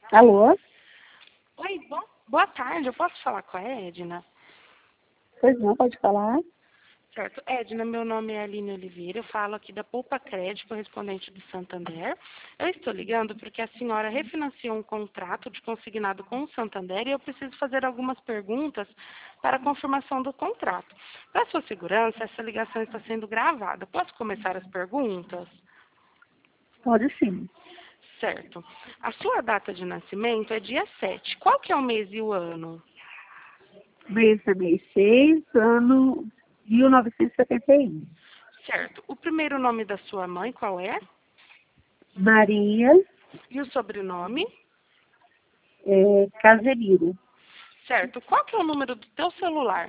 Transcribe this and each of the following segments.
Alô? Oi, boa tarde. Eu posso falar com a Edna? Pois não, pode falar? Certo. Edna, meu nome é Aline Oliveira. Eu falo aqui da Poupa Crédito, correspondente do Santander. Eu estou ligando porque a senhora refinanciou um contrato de consignado com o Santander e eu preciso fazer algumas perguntas para a confirmação do contrato. Para sua segurança, essa ligação está sendo gravada. Posso começar as perguntas? Pode sim. Certo. A sua data de nascimento é dia 7. Qual que é o mês e o ano? Mês é mês 6, ano 1971. Certo. O primeiro nome da sua mãe, qual é? Maria E o sobrenome? Casemiro. Certo. Qual que é o número do teu celular?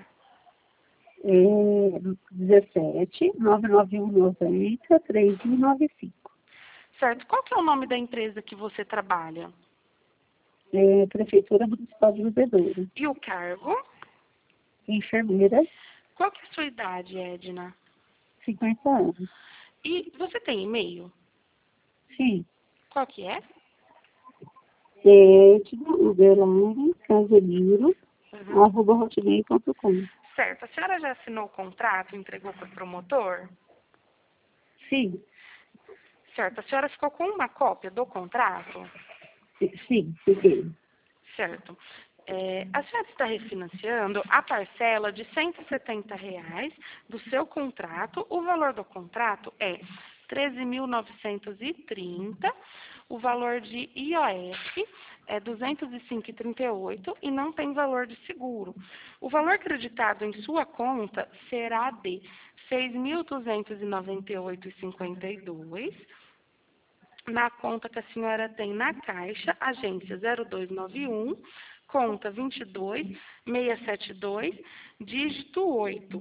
17 991 90 3195. Certo. Qual que é o nome da empresa que você trabalha? Prefeitura Municipal de Bebedouro. E o cargo? Enfermeira, Qual que é a sua idade, Edna? 50 anos. E você tem e-mail? Sim. Qual que é? Edna Uberlândia Casemiro, Uhum. @hotmail.com. Certo. A senhora já assinou o contrato e entregou para o promotor? Sim, Certo. A senhora ficou com uma cópia do contrato? sim, fiquei. Certo. A senhora está refinanciando a parcela de R$ 170 do seu contrato. O valor do contrato é 13.930. O valor de IOF é 205,38 e não tem valor de seguro. O valor creditado em sua conta será de 6.298,52 na conta que a senhora tem na Caixa, agência 0291, conta 22672, dígito 8.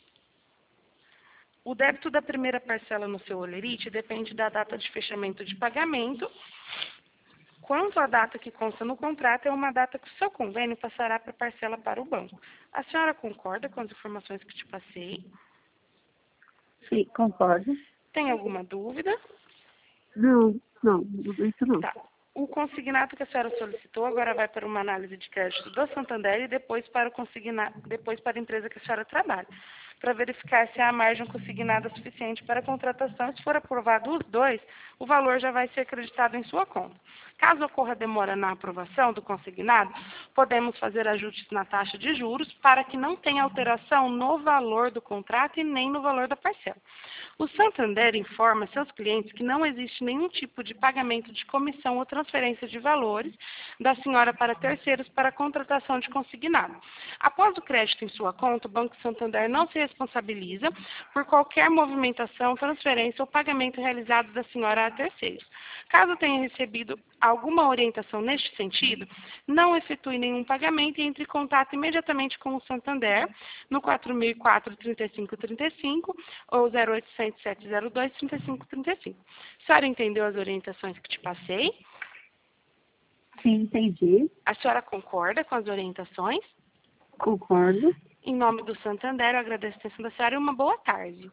O débito da primeira parcela no seu Olerite depende da data de fechamento de pagamento. Quanto à data que consta no contrato, é uma data que o seu convênio passará para a parcela para o banco. A senhora concorda com as informações que te passei? Sim, concordo. Tem alguma dúvida? Não, isso não. Tá. O consignado que a senhora solicitou agora vai para uma análise de crédito do Santander e depois para depois para a empresa que a senhora trabalha, para verificar se há margem consignada suficiente para a contratação. Se for aprovado os dois, o valor já vai ser acreditado em sua conta. Caso ocorra demora na aprovação do consignado, podemos fazer ajustes na taxa de juros para que não tenha alteração no valor do contrato e nem no valor da parcela. O Santander informa seus clientes que não existe nenhum tipo de pagamento de comissão ou transferência de valores da senhora para terceiros para a contratação de consignado. Após o crédito em sua conta, o Banco Santander não se responsabiliza por qualquer movimentação, transferência ou pagamento realizado da senhora a terceiros. Caso tenha recebido alguma orientação neste sentido, não efetue nenhum pagamento e entre em contato imediatamente com o Santander no 4004-3535 ou 0800-702-3535. A senhora entendeu as orientações que te passei? Sim, entendi. A senhora concorda com as orientações? Concordo. Em nome do Santander, eu agradeço a atenção da senhora e uma boa tarde.